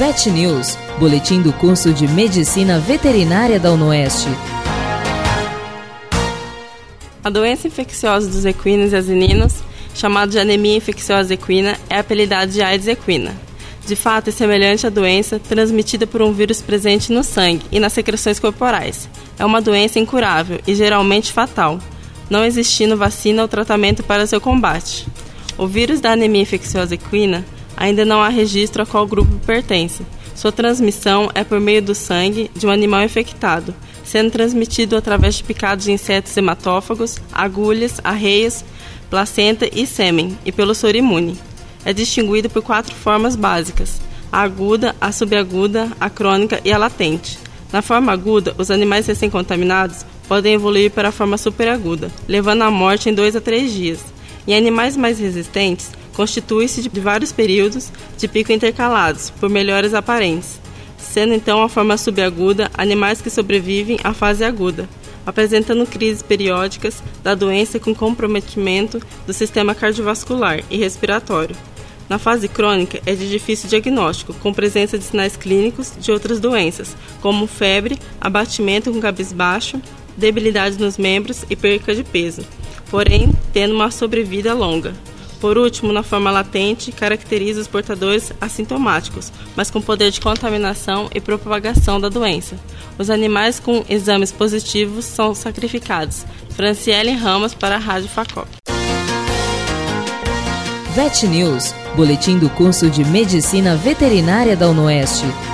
Vet News, boletim do curso de Medicina Veterinária da UnoOeste. A doença infecciosa dos equinos e asininos, chamada de anemia infecciosa equina, é apelidada de AIDS equina. De fato, é semelhante à doença transmitida por um vírus presente no sangue e nas secreções corporais. É uma doença incurável e geralmente fatal, não existindo vacina ou tratamento para seu combate. O vírus da anemia infecciosa equina ainda não há registro a qual grupo pertence. Sua transmissão é por meio do sangue de um animal infectado, sendo transmitido através de picados de insetos hematófagos, agulhas, arreios, placenta e sêmen, e pelo soro imune. É distinguido por 4 formas básicas: a aguda, a subaguda, a crônica e a latente. Na forma aguda, os animais recém-contaminados podem evoluir para a forma superaguda, levando à morte em 2 a 3 dias. Em animais mais resistentes, constitui-se de vários períodos de pico intercalados, por melhores aparentes, sendo então a forma subaguda animais que sobrevivem à fase aguda, apresentando crises periódicas da doença com comprometimento do sistema cardiovascular e respiratório. Na fase crônica é de difícil diagnóstico, com presença de sinais clínicos de outras doenças, como febre, abatimento com cabisbaixo, debilidade nos membros e perca de peso, porém tendo uma sobrevida longa. Por último, na forma latente, caracteriza os portadores assintomáticos, mas com poder de contaminação e propagação da doença. Os animais com exames positivos são sacrificados. Franciele Ramos para a Rádio Facop. Vet News, boletim do curso de Medicina Veterinária da UnoOeste.